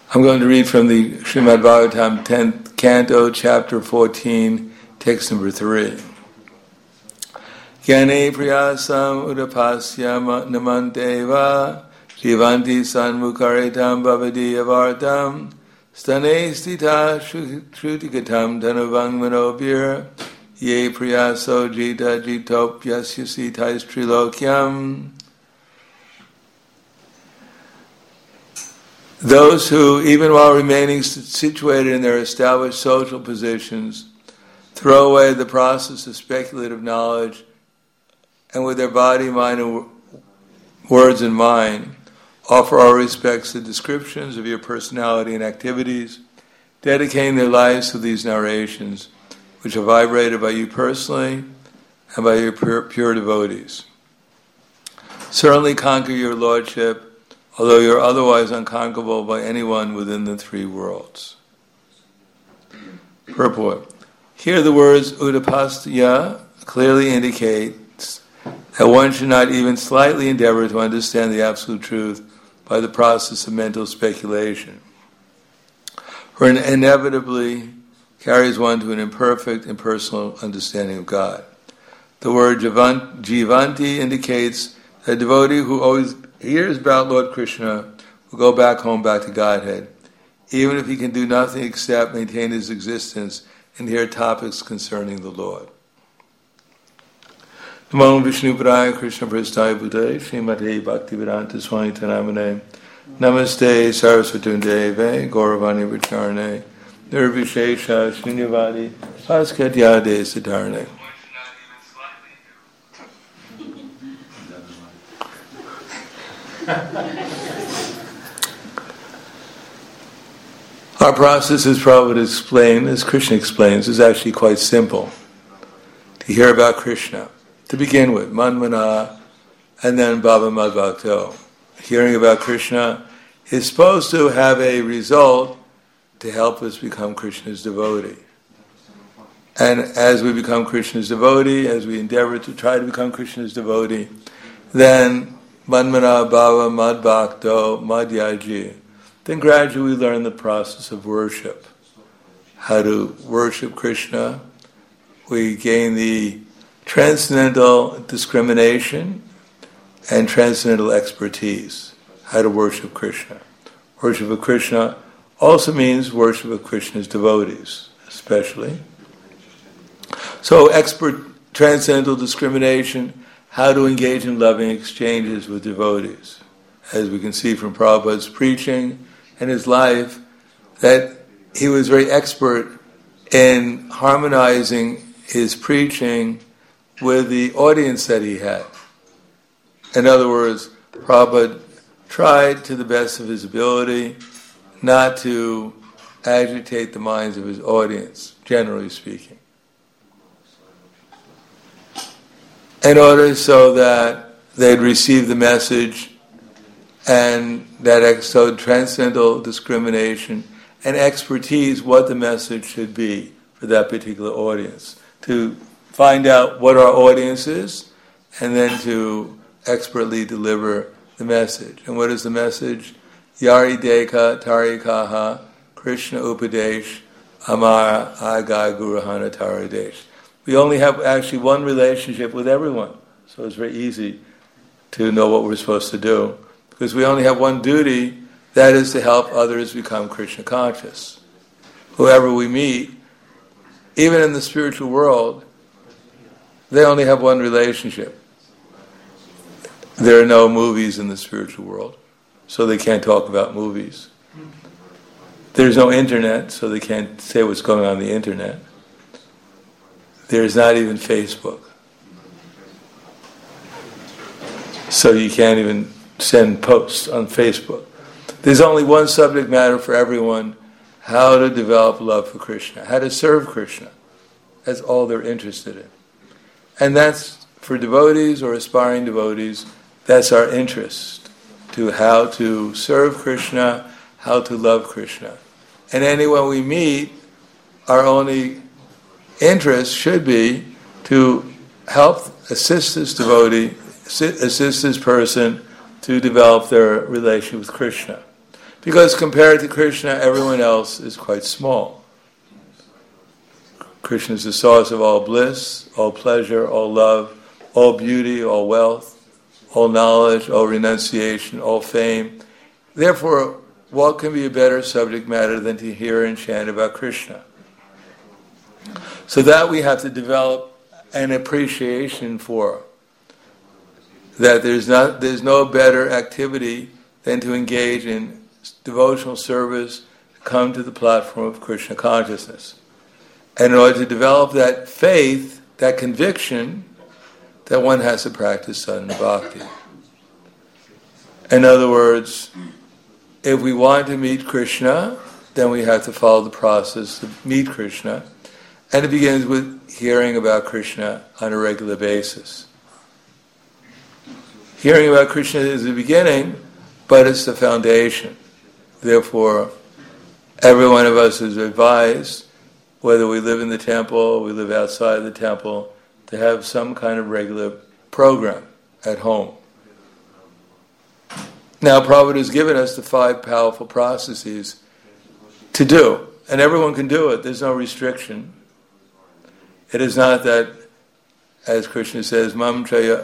I'm going to read from the Srimad Bhagavatam 10th Canto, Chapter 14, text number 3. Gyane priyasam udapasya namanteva jivanti sanmukaritam bhavadiyavartam stane stita shrutikatam dhanavang manobhir ye priyaso jita jitopyasya sitais trilokyam. Those who, even while remaining situated in their established social positions, throw away the process of speculative knowledge and with their body, mind, and words in mind, offer our respects to descriptions of your personality and activities, dedicating their lives to these narrations, which are vibrated by you personally and by your pure devotees. Certainly conquer your lordship, although you are otherwise unconquerable by anyone within the three worlds. Purport. Here the words udapasya clearly indicates that one should not even slightly endeavor to understand the absolute truth by the process of mental speculation, for it inevitably carries one to an imperfect, impersonal understanding of God. The word jivanti indicates that a devotee who always hears about Lord Krishna will go back home, back to Godhead, even if he can do nothing except maintain his existence and hear topics concerning the Lord. Namo Vishnu Padaya Krishna Prasthaya Bhutale Srimate Bhaktivedanta Swami Tanamane Namaste Saraswati Deve Gauravani Vicharane Nirvishesha Srinyavadi Bhaskatyade Siddharne. Our process, as Prabhupada explained, as Krishna explains, is actually quite simple. To hear about Krishna, to begin with, Manmana, and then Bhava Madbhakto. Hearing about Krishna is supposed to have a result to help us become Krishna's devotee. And as we become Krishna's devotee, as we endeavor to try to become Krishna's devotee, then Manmana Bhava Madbhakto Madhyaji. Then gradually we learn the process of worship. How to worship Krishna. We gain the transcendental discrimination and transcendental expertise. How to worship Krishna. Worship of Krishna also means worship of Krishna's devotees, especially. So transcendental discrimination, how to engage in loving exchanges with devotees. As we can see from Prabhupada's preaching and his life, that he was very expert in harmonizing his preaching with the audience that he had. In other words, Prabhupada tried to the best of his ability not to agitate the minds of his audience, generally speaking, in order so that they'd receive the message, and that so transcendental discrimination and expertise what the message should be for that particular audience. To find out what our audience is, and then to expertly deliver the message. And what is the message? Yari Deka Tarikaha Krishna Upadesh Amara Agai Gurahana Taradesh. We only have actually one relationship with everyone, so it's very easy to know what we're supposed to do, because we only have one duty, that is to help others become Krishna conscious. Whoever we meet, even in the spiritual world, they only have one relationship. There are no movies in the spiritual world, so they can't talk about movies. There's no internet, so they can't say what's going on the internet. There's not even Facebook. So you can't even send posts on Facebook. There's only one subject matter for everyone: how to develop love for Krishna, how to serve Krishna. That's all they're interested in. And that's, for devotees or aspiring devotees, that's our interest, to how to serve Krishna, how to love Krishna. And anyone we meet, our only interest should be to help assist this devotee, assist this person to develop their relationship with Krishna. Because compared to Krishna, everyone else is quite small. Krishna is the source of all bliss, all pleasure, all love, all beauty, all wealth, all knowledge, all renunciation, all fame. Therefore, what can be a better subject matter than to hear and chant about Krishna? So that we have to develop an appreciation for. That there's no better activity than to engage in devotional service, come to the platform of Krishna consciousness. And in order to develop that faith, that conviction, that one has to practice sadhana bhakti. In other words, if we want to meet Krishna, then we have to follow the process to meet Krishna. And it begins with hearing about Krishna on a regular basis. Hearing about Krishna is the beginning, but it's the foundation. Therefore, every one of us is advised, whether we live in the temple or we live outside the temple, to have some kind of regular program at home. Now, Prabhupada has given us the 5 powerful processes to do, and everyone can do it. There's no restriction. It is not that, as Krishna says, mama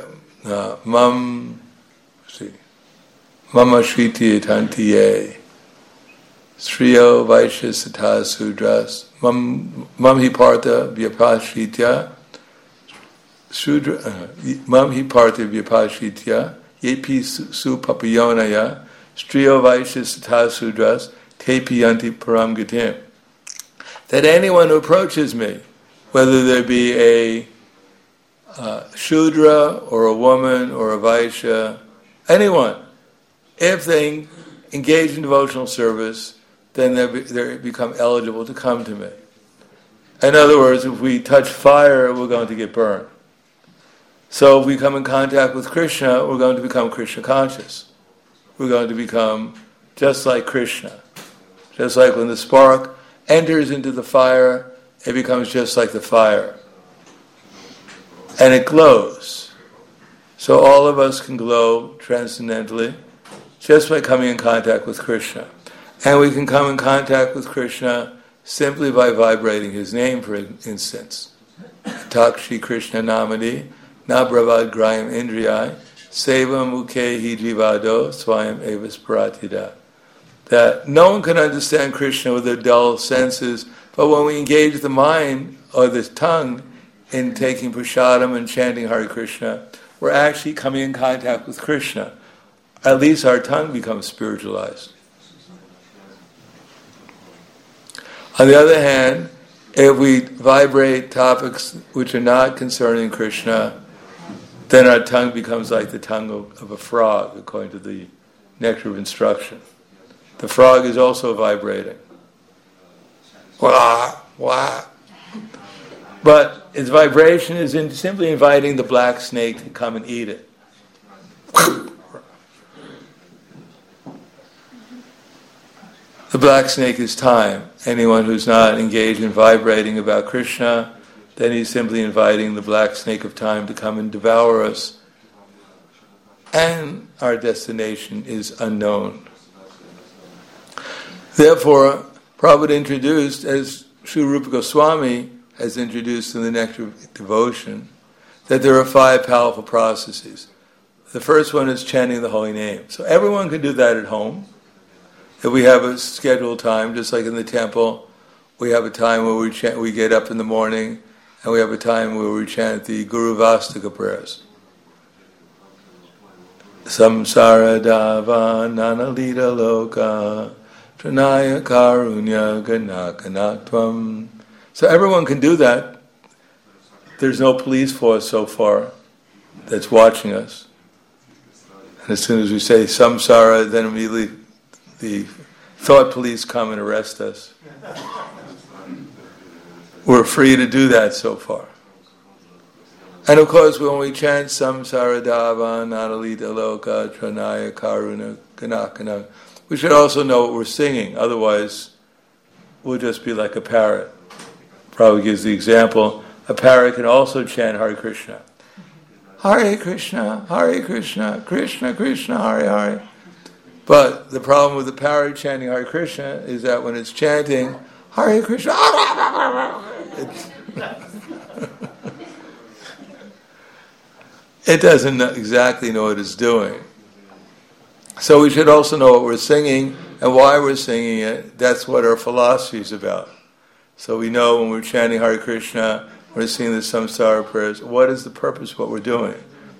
shriti tantiye, sriyo vaishya sata sudras, mam hi partha vyapashritya, mam hi partha vyapashritya, yepi su papayonaya, striyo vaishya sata sudras, tepi yanti param gatim. That anyone who approaches me, whether there be a Shudra or a woman or a Vaishya, anyone, if they engage in devotional service, then they become eligible to come to me. In other words, if we touch fire, we're going to get burned. So if we come in contact with Krishna, we're going to become Krishna conscious. We're going to become just like Krishna. Just like when the spark enters into the fire, it becomes just like the fire. And it glows. So all of us can glow transcendently just by coming in contact with Krishna. And we can come in contact with Krishna simply by vibrating his name, for instance. Takshi Krishna Namani, Nabravad Grayam Indriyai, Seva Mukhe Hijivado, Swayam Evas Paratida. That no one can understand Krishna with their dull senses, but when we engage the mind or the tongue in taking prasadam and chanting Hare Krishna, we're actually coming in contact with Krishna. At least our tongue becomes spiritualized. On the other hand, if we vibrate topics which are not concerning Krishna, then our tongue becomes like the tongue of a frog, according to the Nectar of Instruction. The frog is also vibrating. Wah, wah. But its vibration is simply inviting the black snake to come and eat it. The black snake is time. Anyone who's not engaged in vibrating about Krishna, then he's simply inviting the black snake of time to come and devour us. And our destination is unknown. Therefore, Prabhupada introduced, as Sri Rupa Goswami has introduced in the Nectar of Devotion, that there are 5 powerful processes. The first one is chanting the holy name. So everyone can do that at home. If we have a scheduled time, just like in the temple, we have a time where we get up in the morning, and we have a time where we chant the Guru Vastika prayers. Samsara dava nanalita loka Pranaya karunya ganakanatvam. So everyone can do that. There's no police force so far that's watching us. And as soon as we say samsara, then immediately the thought police come and arrest us. We're free to do that so far. And of course, when we chant samsara dava nanalita loka Pranaya karuna ganakanatvam, we should also know what we're singing, otherwise we'll just be like a parrot. Probably gives the example, a parrot can also chant Hare Krishna. Hare Krishna, Krishna Krishna, Hare Hare. But the problem with the parrot chanting Hare Krishna is that when it's chanting Hare Krishna, it doesn't exactly know what it's doing. So we should also know what we're singing and why we're singing it. That's what our philosophy is about. So we know when we're chanting Hare Krishna, we're singing the samsara prayers, what is the purpose of what we're doing?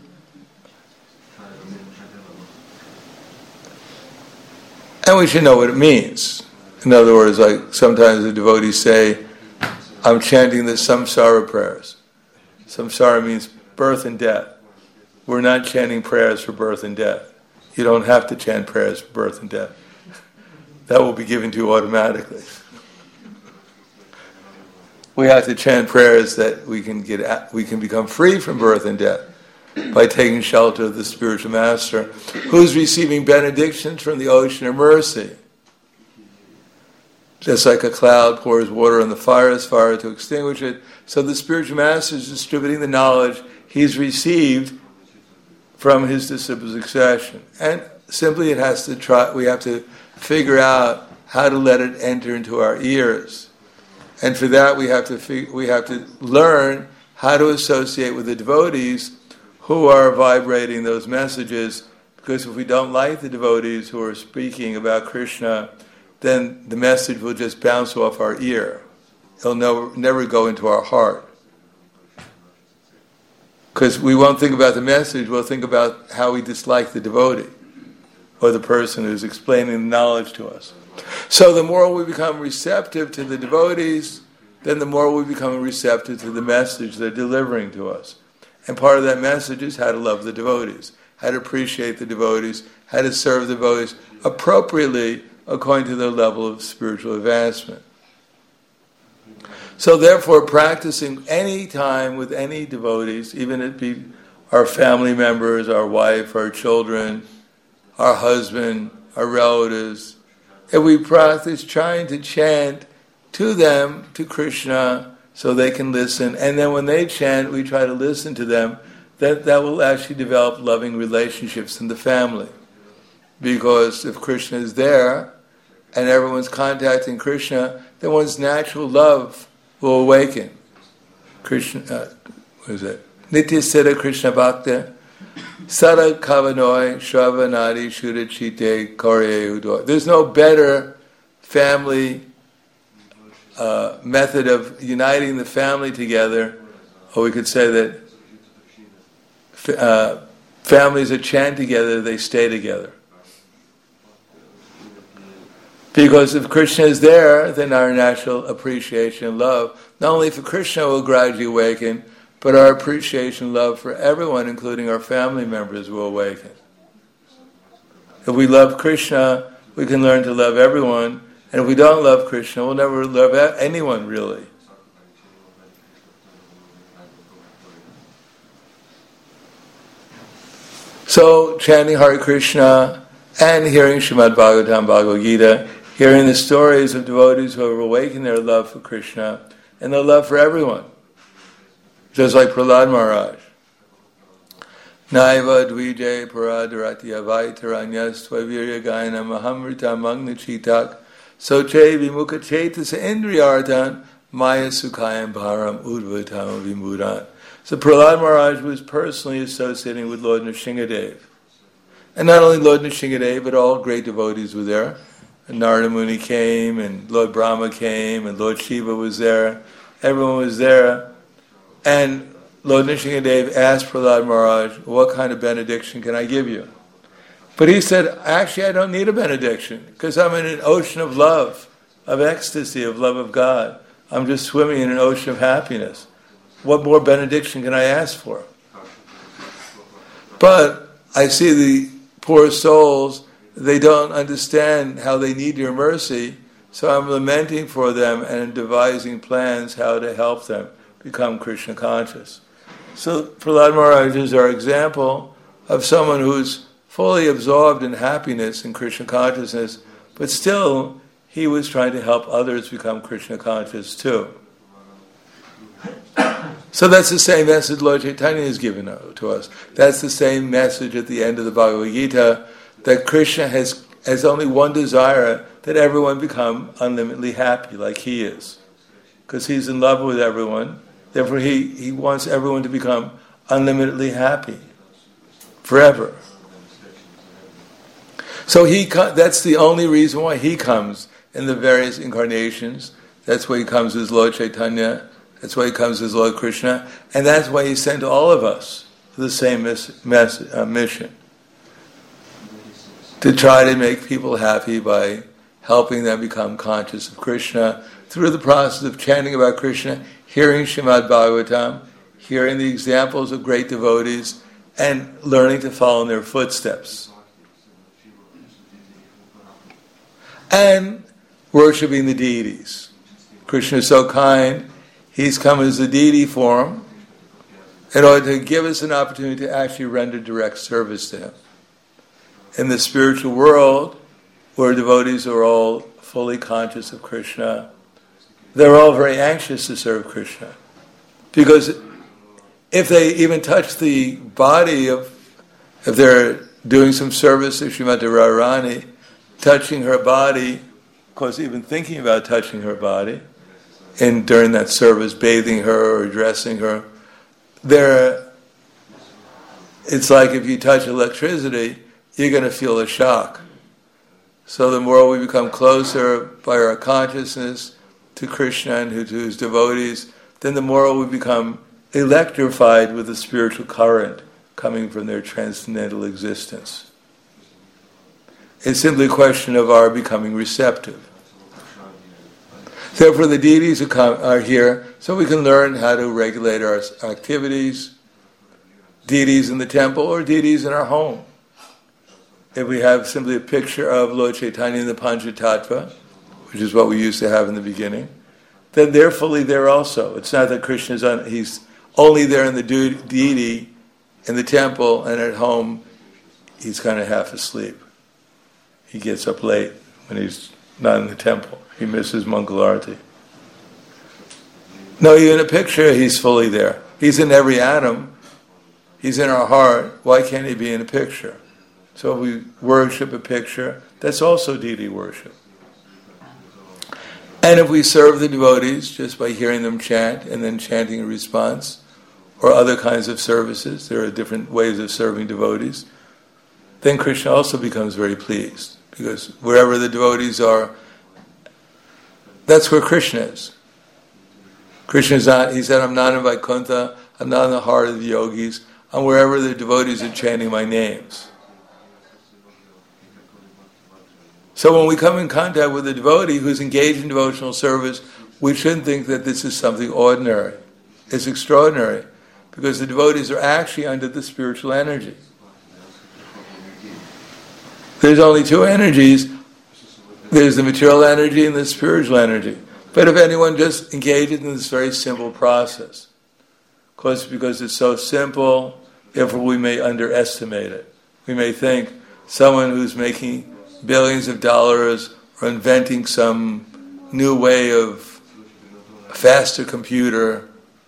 And we should know what it means. In other words, like sometimes the devotees say, I'm chanting the samsara prayers. Samsara means birth and death. We're not chanting prayers for birth and death. You don't have to chant prayers for birth and death. That will be given to you automatically. We have to chant prayers that we can become free from birth and death by taking shelter of the spiritual master, who's receiving benedictions from the ocean of mercy. Just like a cloud pours water on the fire to extinguish it, so the spiritual master is distributing the knowledge he's received from his disciples' succession. And simply we have to figure out how to let it enter into our ears. And for that we have to learn how to associate with the devotees who are vibrating those messages, because if we don't like the devotees who are speaking about Krishna, then the message will just bounce off our ear. It'll never go into our heart. Because we won't think about the message, we'll think about how we dislike the devotee or the person who's explaining the knowledge to us. So the more we become receptive to the devotees, then the more we become receptive to the message they're delivering to us. And part of that message is how to love the devotees, how to appreciate the devotees, how to serve the devotees appropriately according to their level of spiritual advancement. So therefore, practicing any time with any devotees, even if it be our family members, our wife, our children, our husband, our relatives, if we practice trying to chant to them, to Krishna, so they can listen, and then when they chant, we try to listen to them, that will actually develop loving relationships in the family. Because if Krishna is there, and everyone's contacting Krishna, then one's natural love will awaken. Krishna, what is that? Nitya Siddha Krishna Bhakta, Sada Kavanoi, Shravanadi, Shudachite, Korye Udo. There's no better family method of uniting the family together, or we could say that families that chant together, they stay together. Because if Krishna is there, then our natural appreciation and love, not only for Krishna will gradually awaken, but our appreciation and love for everyone, including our family members, will awaken. If we love Krishna, we can learn to love everyone, and if we don't love Krishna, we'll never love anyone, really. So, chanting Hare Krishna and hearing Srimad Bhagavatam, Bhagavad Gita, hearing the stories of devotees who have awakened their love for Krishna and their love for everyone. Just like Prahlad Maharaj. Naiva dvije paradaratya vaitaranyas tvavirya gaina mahamrita magna chitak soche vimukha chetasa indriyartan maya sukhayam bharam udvatam vimudan. So Prahlad Maharaj was personally associating with Lord Nrsingadev. And not only Lord Nrsingadev, but all great devotees were there. And Narada Muni came, and Lord Brahma came, and Lord Shiva was there. Everyone was there. And Lord Nrsingadev asked Prahlad Maharaj, what kind of benediction can I give you? But he said, actually I don't need a benediction, because I'm in an ocean of love, of ecstasy, of love of God. I'm just swimming in an ocean of happiness. What more benediction can I ask for? But I see the poor souls, they don't understand how they need your mercy, so I'm lamenting for them and devising plans how to help them become Krishna conscious. So Prahlad Maharaj is our example of someone who's fully absorbed in happiness and Krishna consciousness, but still he was trying to help others become Krishna conscious too. So that's the same message Lord Chaitanya has given to us. That's the same message at the end of the Bhagavad Gita, that Krishna has has only one desire, that everyone become unlimitedly happy like he is. Because he's in love with everyone, therefore he wants everyone to become unlimitedly happy forever. So that's the only reason why he comes in the various incarnations. That's why he comes as Lord Chaitanya, that's why he comes as Lord Krishna, and that's why he sent all of us the same mission. To try to make people happy by helping them become conscious of Krishna through the process of chanting about Krishna, hearing Srimad Bhagavatam, hearing the examples of great devotees, and learning to follow in their footsteps. And worshipping the deities. Krishna is so kind, he's come as a deity form in order to give us an opportunity to actually render direct service to him. In the spiritual world, where devotees are all fully conscious of Krishna, they're all very anxious to serve Krishna. Because if they even touch the body if they're doing some service to Srimati Radharani, touching her body, of course even thinking about touching her body, and during that service, bathing her or dressing her, it's like if you touch electricity, you're going to feel a shock. So the more we become closer by our consciousness to Krishna and to his devotees, then the more we become electrified with the spiritual current coming from their transcendental existence. It's simply a question of our becoming receptive. Therefore, the deities are here so we can learn how to regulate our activities, deities in the temple or deities in our home. If we have simply a picture of Lord Chaitanya in the Panchatattva, which is what we used to have in the beginning, then they're fully there also. It's not that Krishna he's only there in the deity in the temple, and at home he's kind of half asleep. He gets up late when he's not in the temple. He misses Mangalarti. No, even in a picture he's fully there. He's in every atom. He's in our heart. Why can't he be in a picture? So if we worship a picture, that's also deity worship. And if we serve the devotees just by hearing them chant and then chanting a response, or other kinds of services, there are different ways of serving devotees, then Krishna also becomes very pleased. Because wherever the devotees are, that's where Krishna is. Krishna is not, he said, I'm not in Vaikuntha, I'm not in the heart of the yogis, I'm wherever the devotees are chanting my names. So when we come in contact with a devotee who's engaged in devotional service, we shouldn't think that this is something ordinary. It's extraordinary, because the devotees are actually under the spiritual energy. There's only two energies. There's the material energy and the spiritual energy. But if anyone just engages in this very simple process, of course, because it's so simple, therefore we may underestimate it. We may think someone who's making billions of dollars or inventing some new way of a faster computer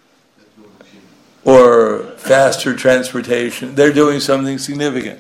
or faster transportation, they're doing something significant.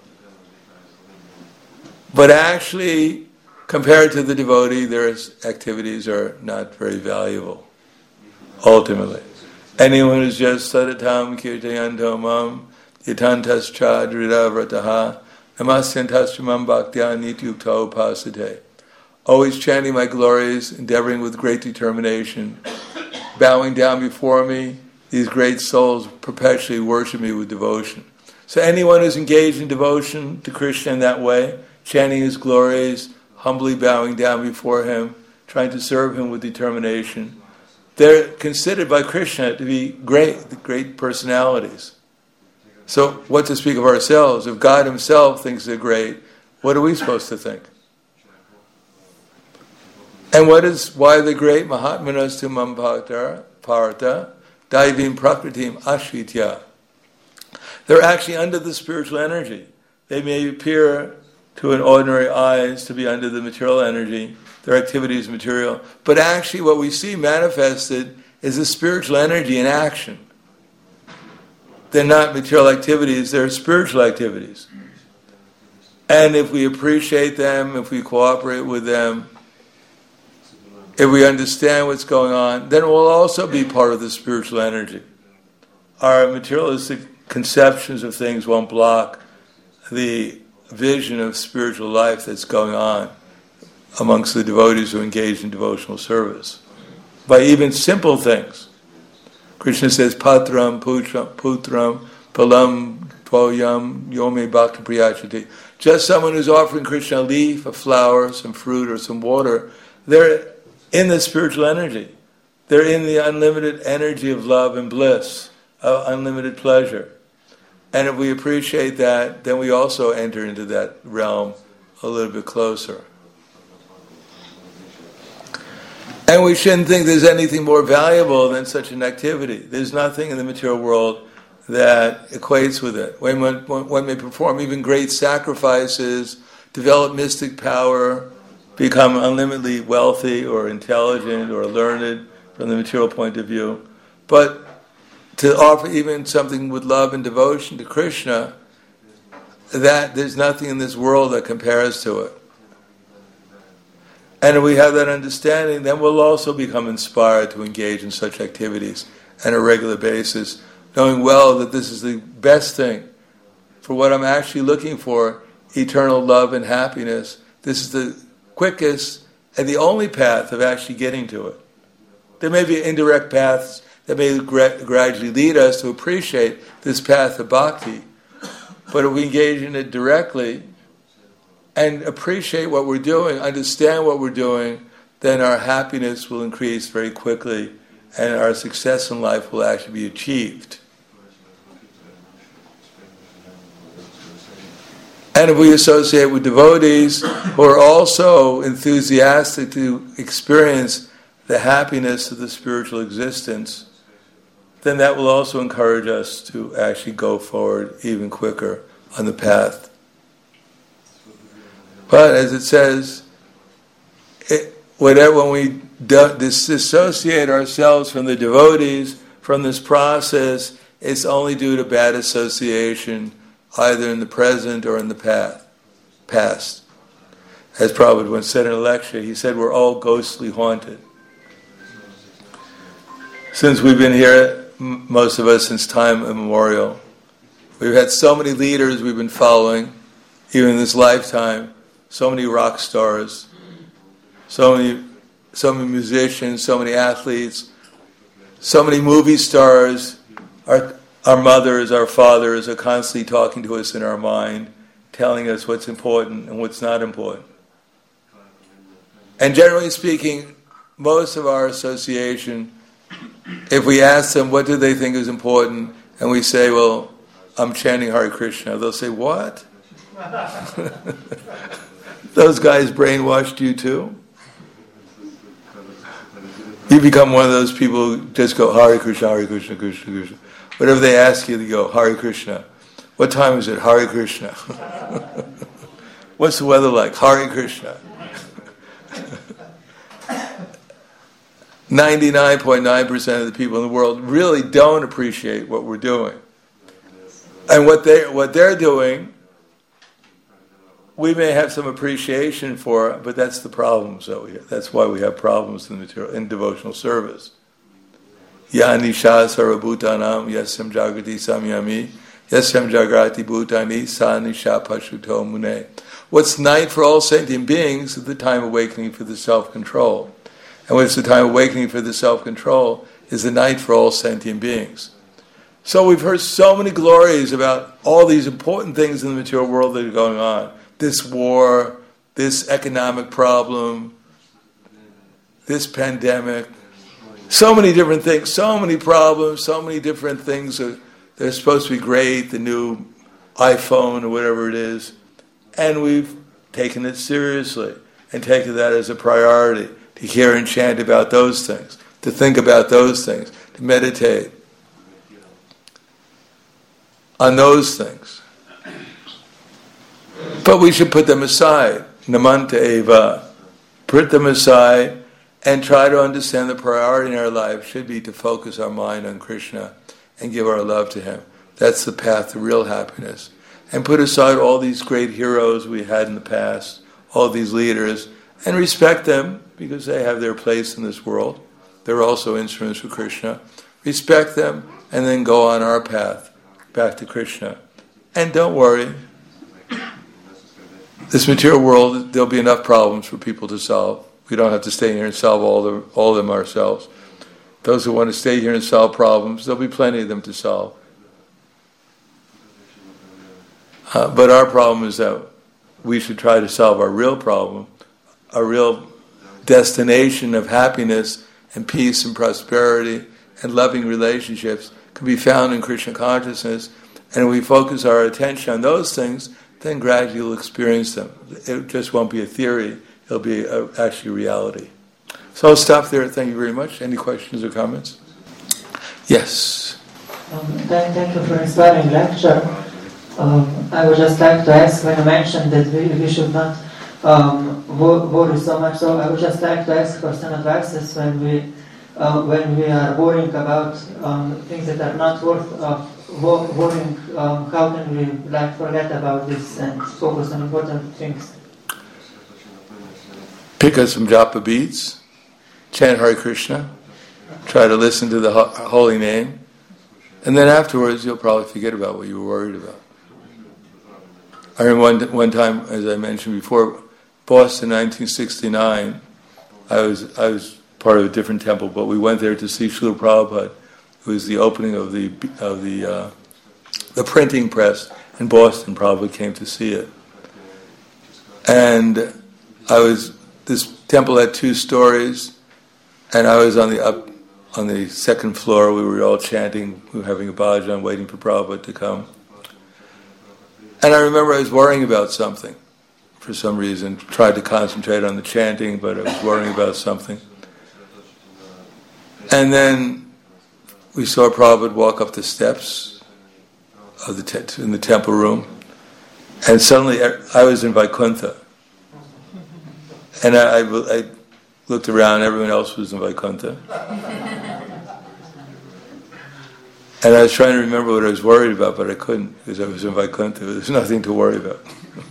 But actually, compared to the devotee, their activities are not very valuable, ultimately. Anyone who's just sadatam kirtayanto mam yatantas cha drida vrataha namasyantas mam bhaktya nityukta upasate. Always chanting my glories, endeavoring with great determination, bowing down before me, these great souls perpetually worship me with devotion. So anyone who's engaged in devotion to Krishna in that way, chanting his glories, humbly bowing down before him, trying to serve him with determination, they're considered by Krishna to be great personalities. So what to speak of ourselves? If God himself thinks they're great, what are we supposed to think? And why they're great? Mahatmanas tu mam parta daivim prakritim ashritya. They're actually under the spiritual energy. They may appear to an ordinary eyes to be under the material energy, their activity is material, but actually what we see manifested is the spiritual energy in action. They're not material activities, they're spiritual activities. And if we appreciate them, if we cooperate with them, if we understand what's going on, then we'll also be part of the spiritual energy. Our materialistic conceptions of things won't block the vision of spiritual life that's going on amongst the devotees who engage in devotional service. By even simple things. Krishna says, Patram, Putram, Palam, Tvoyam, Yome Bhakti Priyachati. Just someone who's offering Krishna a leaf, a flower, some fruit, or some water, they're in the spiritual energy. They're in the unlimited energy of love and bliss, of unlimited pleasure. And if we appreciate that, then we also enter into that realm a little bit closer. And we shouldn't think there's anything more valuable than such an activity. There's nothing in the material world that equates with it. One may perform even great sacrifices, develop mystic power, become unlimitedly wealthy or intelligent or learned from the material point of view. But to offer even something with love and devotion to Krishna, that there's nothing in this world that compares to it. And if we have that understanding, then we'll also become inspired to engage in such activities on a regular basis, knowing well that this is the best thing for what I'm actually looking for, eternal love and happiness. This is the quickest and the only path of actually getting to it. There may be indirect paths that may gradually lead us to appreciate this path of bhakti, but if we engage in it directly and appreciate what we're doing, understand what we're doing, then our happiness will increase very quickly and our success in life will actually be achieved. And if we associate with devotees who are also enthusiastic to experience the happiness of the spiritual existence, then that will also encourage us to actually go forward even quicker on the path. But as it says, when we disassociate ourselves from the devotees, from this process, it's only due to bad association, either in the present or in the past. As Prabhupada once said in a lecture, he said, we're all ghostly haunted. Since we've been here, most of us, since time immemorial, we've had so many leaders we've been following, even in this lifetime, so many rock stars, so many musicians, so many athletes, so many movie stars. Our mothers, our fathers are constantly talking to us in our mind, telling us what's important and what's not important. And generally speaking, most of our association, if we ask them what do they think is important, and we say, well, I'm chanting Hare Krishna, they'll say, what? Those guys brainwashed you too? You become one of those people who just go, Hare Krishna, Hare Krishna, Krishna, Krishna. Whatever they ask you, they go, Hare Krishna. What time is it? Hare Krishna. What's the weather like? Hare Krishna. 99.9% of the people in the world really don't appreciate what we're doing. And what they're doing, we may have some appreciation for, but that's the problem. That's why we have problems in devotional service. Ya nisha sarabhutanam yasyam jagrati samyami yasyam jagrati bhutani sa nisha pashuto mune. What's night for all sentient beings is the time awakening for the self-control. And what's the time awakening for the self-control is the night for all sentient beings. So we've heard so many glories about all these important things in the material world that are going on. This war, this economic problem, this pandemic, so many different things, so many problems, so many different things. They're supposed to be great, the new iPhone or whatever it is. And we've taken it seriously and taken that as a priority, to hear and chant about those things, to think about those things, to meditate on those things. But we should put them aside. Namanta eva. Put them aside and try to understand the priority in our life should be to focus our mind on Krishna and give our love to Him. That's the path to real happiness. and put aside all these great heroes we had in the past, all these leaders, and respect them because they have their place in this world. They're also instruments for Krishna. Respect them, and then go on our path back to Krishna. And don't worry. This material world, there'll be enough problems for people to solve. We don't have to stay here and solve all of them ourselves. Those who want to stay here and solve problems, there'll be plenty of them to solve. But our problem is that we should try to solve our real problem, our real destination of happiness and peace and prosperity and loving relationships can be found in Krishna consciousness. And if we focus our attention on those things, then gradually you'll experience them. It just won't be a theory, it'll be actually reality. So I'll stop there. Thank you very much. Any questions or comments? Yes. Thank you for inspiring lecture. I would just like to ask, when you mentioned that we should not worry so much, so I would just like to ask for some advices when we are worrying about things that are not worth worrying. How can we forget about this and focus on important things? Pick up some japa beads, chant Hare Krishna, try to listen to the holy name, and then afterwards you'll probably forget about what you were worried about. I remember one time, as I mentioned before, Boston, 1969. I was part of a different temple, but we went there to see Srila Prabhupada. It was the opening of the printing press in Boston. Prabhupada came to see it, and this temple had 2 stories, and I was on the second floor. We were all chanting. We were having a bhajan, waiting for Prabhupada to come. And I remember I was worrying about something for some reason. Tried to concentrate on the chanting, but I was worrying about something. And then we saw Prabhupada walk up the steps of in the temple room, and suddenly I was in Vaikuntha. And I looked around, everyone else was in Vaikuntha. And I was trying to remember what I was worried about, but I couldn't, because I was in Vaikuntha. There was nothing to worry about.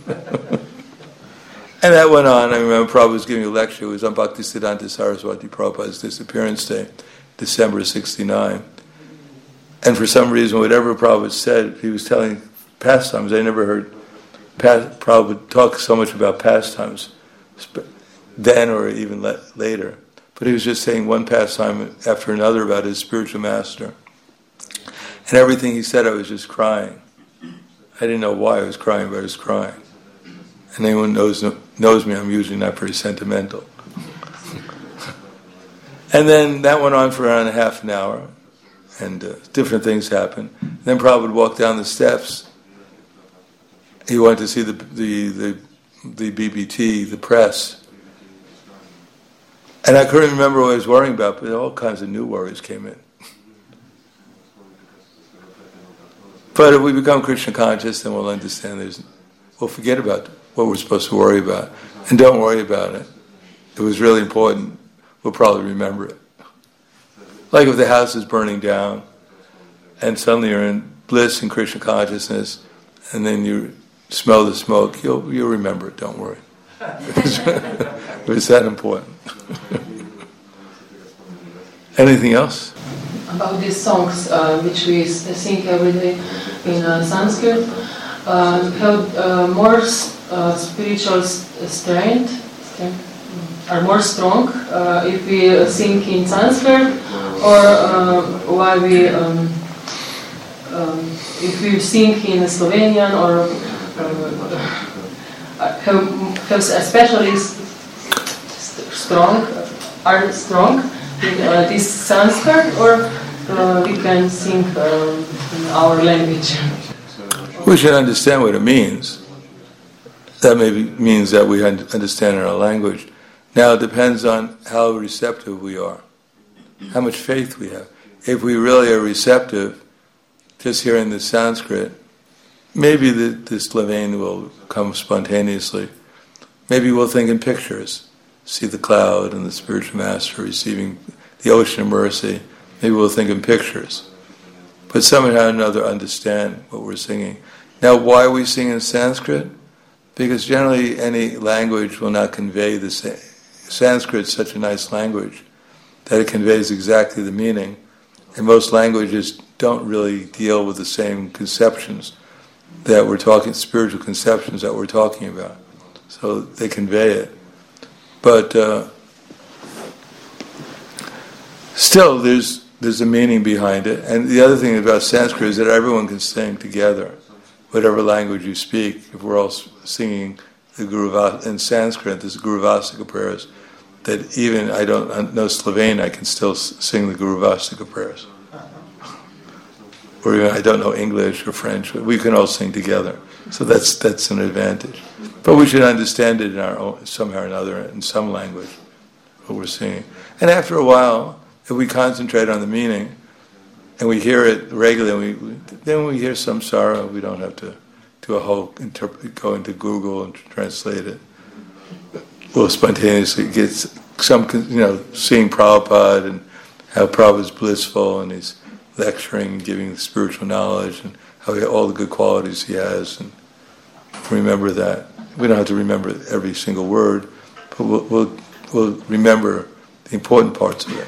And that went on. I remember Prabhupada was giving a lecture. It was on Bhaktisiddhanta Saraswati Prabhupada's disappearance day, December 69. And for some reason, whatever Prabhupada said, he was telling pastimes. I never heard Prabhupada talk so much about pastimes then or even later. But he was just saying one pastime after another about his spiritual master. And everything he said, I was just crying. I didn't know why I was crying, but I was crying. And anyone knows me, I'm usually not very sentimental. And then that went on for around a half an hour, and different things happened. Then Prabhupada would walk down the steps. He went to see the BBT, the press. And I couldn't remember what I was worrying about, but all kinds of new worries came in. But if we become Krishna conscious, then we'll understand we'll forget about what we're supposed to worry about. And don't worry about it. It was really important. We'll probably remember it. Like if the house is burning down, and suddenly you're in bliss and Krishna consciousness, and then you smell the smoke, you'll remember it, don't worry. It was that important. Anything else? About these songs which we sing every day in Sanskrit, have more spiritual strength, are more strong if we sing in Sanskrit, or while we if we sing in Slovenian, or have especially are strong in this Sanskrit, or we can sing in our language. We should understand what it means. That maybe means that we understand in our language. Now it depends on how receptive we are, how much faith we have. If we really are receptive, just hearing the Sanskrit, maybe the Slovene will come spontaneously. Maybe we'll think in pictures, see the cloud and the spiritual master receiving the ocean of mercy. Maybe we'll think in pictures. But somehow or another understand what we're singing. Now, why we sing in Sanskrit? Because generally any language will not convey the same. Sanskrit is such a nice language that it conveys exactly the meaning, and most languages don't really deal with the same conceptions that we're talking, spiritual conceptions that we're talking about. So they convey it. But still, there's a meaning behind it. And the other thing about Sanskrit is that everyone can sing together, whatever language you speak. If we're all singing the in Sanskrit, there's Guru Vasika prayers, that even I don't know Slovene, I can still sing the Guru Vasika prayers. Or even I don't know English or French, but we can all sing together. So that's an advantage. But we should understand it in our own, somehow or another, in some language, what we're singing. And after a while, if we concentrate on the meaning, and we hear it regularly, then we hear samsara. We don't have to do a whole go into Google and translate it. We'll spontaneously get some, seeing Prabhupada and how Prabhupada's blissful and he's lecturing and giving spiritual knowledge and how all the good qualities he has, and remember that. We don't have to remember every single word, but we'll remember the important parts of it.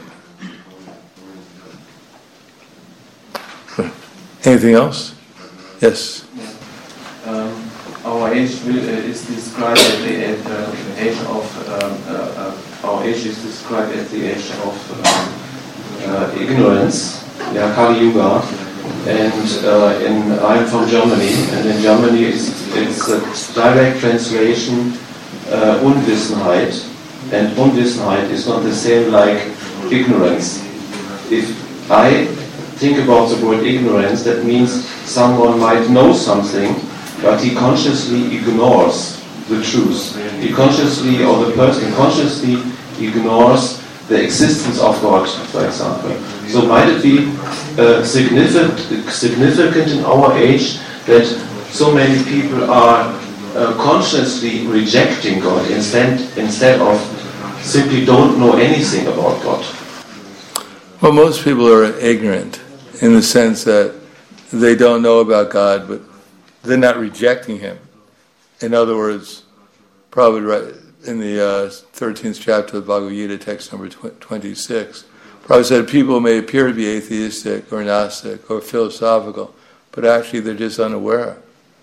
Anything else? Yes. Our age is described at the age of our age is described at the age of ignorance, Kali Yuga, and I'm from Germany, and in Germany it's a direct translation Unwissenheit, and Unwissenheit is not the same like ignorance. If I think about the word ignorance, that means someone might know something, but he consciously ignores the truth. He consciously, or the person consciously ignores the existence of God, for example. So might it be significant in our age that so many people are consciously rejecting God instead of simply don't know anything about God? Well, most people are ignorant in the sense that they don't know about God, but they're not rejecting Him. In other words, probably right in the 13th chapter of Bhagavad Gita, text number 26, Prabhupada said people may appear to be atheistic or Gnostic or philosophical, but actually they're just unaware.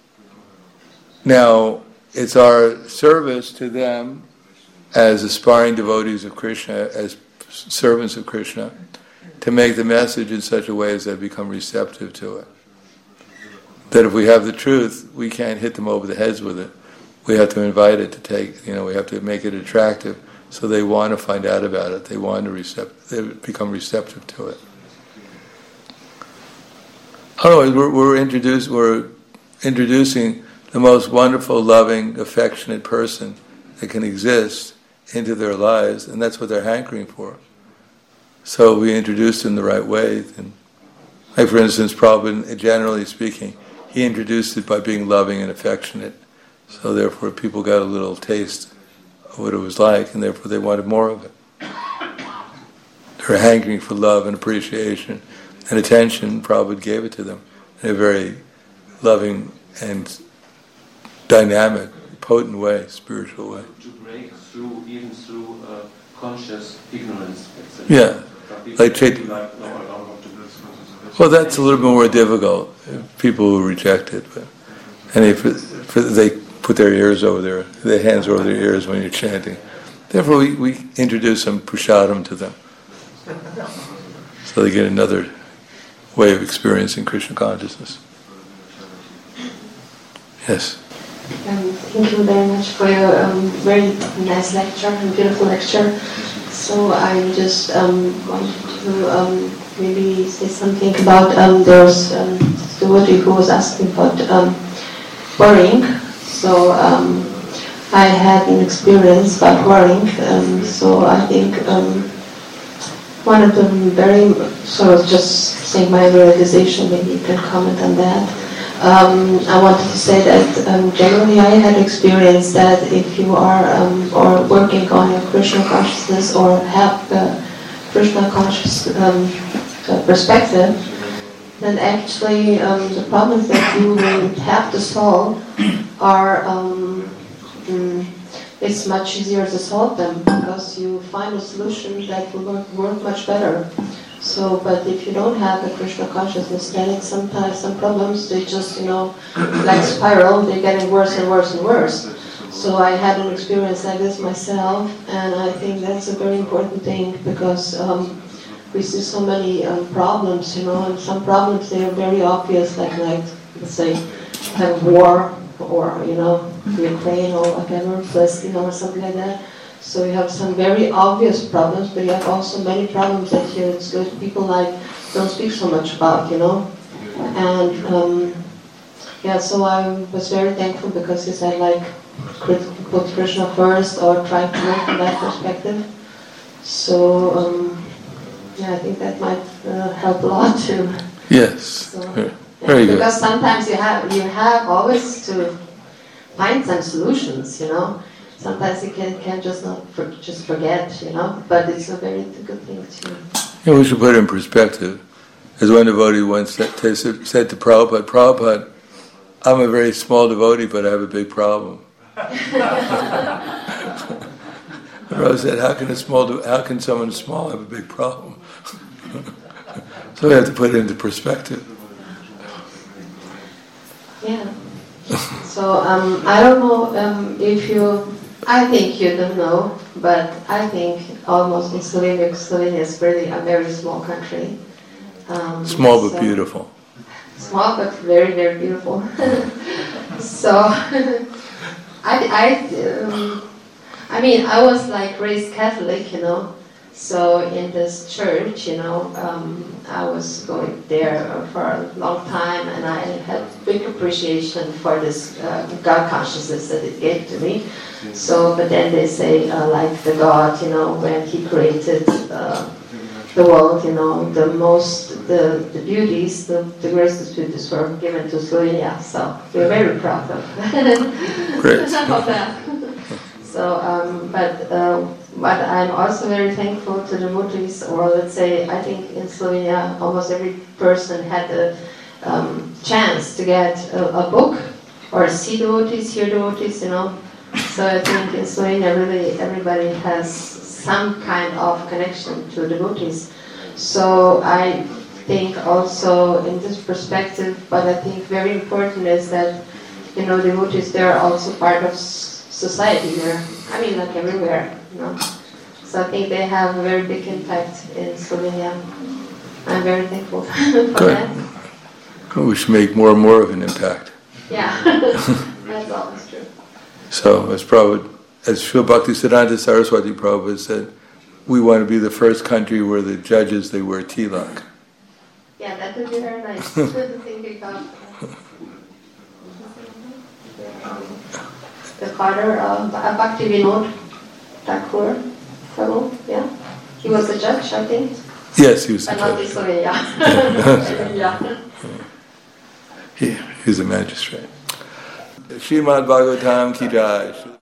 Now, it's our service to them as aspiring devotees of Krishna, as servants of Krishna, to make the message in such a way as they become receptive to it. That if we have the truth, we can't hit them over the heads with it. We have to invite it to take, we have to make it attractive so they want to find out about it. They want to they become receptive to it. Otherwise, we're introducing the most wonderful, loving, affectionate person that can exist into their lives, and that's what they're hankering for. So we introduced in the right way. And, like for instance, Prabhupada, generally speaking, he introduced it by being loving and affectionate. So therefore people got a little taste of what it was like, and therefore they wanted more of it. They were hankering for love and appreciation and attention. Prabhupada gave it to them in a very loving and dynamic, potent way, spiritual way. To break through, even through conscious ignorance. Yeah. Well, that's a little bit more difficult. People who reject it, and they put their hands over their ears when you're chanting. Therefore, we introduce some prasadam to them, so they get another way of experiencing Krishna consciousness. Yes. Thank you very much for your very nice lecture and beautiful lecture. So I just wanted to maybe say something about there's devotee who was asking about worrying. So I had an experience about worrying. So I think one of them very sort of just saying my realization. Maybe you can comment on that. I wanted to say that generally I had experienced that if you are or working on your Krishna consciousness or have the Krishna conscious perspective, then actually the problems that you will have to solve are it's much easier to solve them because you find a solution that will work much better. So, but if you don't have the Krishna consciousness, then it's sometimes some problems, they just, like spiral, they're getting worse and worse and worse. So I had an experience like this myself, and I think that's a very important thing because we see so many problems, and some problems they are very obvious, like let's say, have war or Ukraine or whatever, Palestine or something like that. So you have some very obvious problems, but you have also many problems that people don't speak so much about, And so I was very thankful because he said put Krishna first or try to work from that perspective. So I think that might help a lot too. Yes. So, very good. Because sometimes you have always to find some solutions, Sometimes you can just not just forget, But it's a very good thing too. We should put it in perspective. As one devotee once said to Prabhupada, Prabhupada, I'm a very small devotee, but I have a big problem. Prabhupada said, how can someone small have a big problem? So we have to put it into perspective. Yeah. So I don't know if I think you don't know, but I think almost in Slovenia is really a very small country. Small but beautiful. Small but very, very beautiful. So I was raised Catholic, So in this church, I was going there for a long time, and I had big appreciation for this God consciousness that it gave to me. So, but then they say, the God, when He created the world, the beauties, the greatest beauties were given to Slovenia. So we're very proud of that. So, but I'm also very thankful to the devotees, or let's say, I think in Slovenia almost every person had a chance to get a book, or see devotees, hear devotees, So I think in Slovenia really everybody has some kind of connection to devotees. So I think also in this perspective, but I think very important is that, devotees, they're also part of society there. Like everywhere, So I think they have a very big impact in Slovenia. I'm very thankful for that. We should make more and more of an impact. Yeah, that's always true. So as Srila Bhaktisiddhanta Saraswati Prabhupada said, we want to be the first country where the judges, they wear tilak. Yeah, that would be very nice to think about. The father of Bhakti Vinod Thakur, yeah? He was a judge, I think. Yes, he was a judge. Yeah. He was a magistrate. Srimad Bhagavatam Ki Jai.